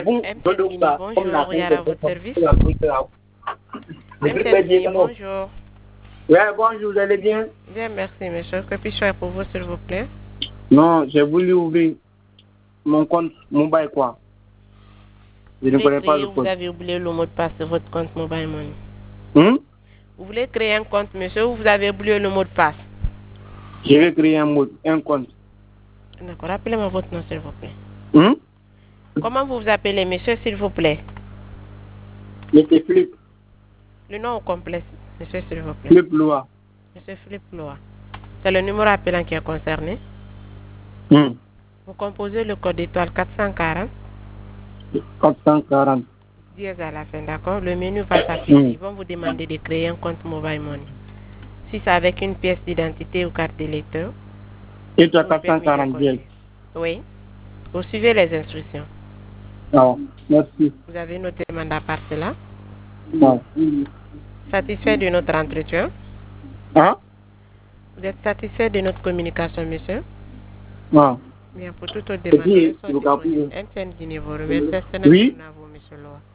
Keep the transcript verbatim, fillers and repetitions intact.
Bon, M T N Guinée, bonjour, L'Oréal à votre service. M T N Guinée, bonjour. Oui, bonjour, vous allez bien? Bien, merci, monsieur. Que puis-je faire pour vous, s'il vous plaît? Non, j'ai voulu ouvrir mon compte mobile, quoi. Je vous ne connais pas créer, le vous code. avez oublié le mot de passe de votre compte Mobile Money. Hum? Vous voulez créer un compte, monsieur, ou vous avez oublié le mot de passe? Je vais créer un, mot, un compte. D'accord, rappelez-moi votre nom, s'il vous plaît. Hum? Comment vous vous appelez, monsieur, s'il vous plaît? Monsieur Philippe. Le nom au complet, monsieur, s'il vous plaît. Philippe Loa. Monsieur Philippe Loa. C'est le numéro appelant qui est concerné. Hum. Vous composez le code étoile quatre cent quarante. quatre cent quarante. dièse à la fin, d'accord? Le menu va s'afficher. Hum. Ils vont vous demander de créer un compte Mobile Money. Si c'est avec une pièce d'identité ou carte d'électeur. Étoile quatre cent quarante. Oui. Vous suivez les instructions. Non, merci. Vous avez noté le mandat par cela? Non. Satisfait de notre entretien? Hein? Vous êtes satisfait de notre communication, monsieur? Non. Bien, pour toute autre demande, Oui, M T N Guinée vous remercie. oui. À vous, monsieur Loa.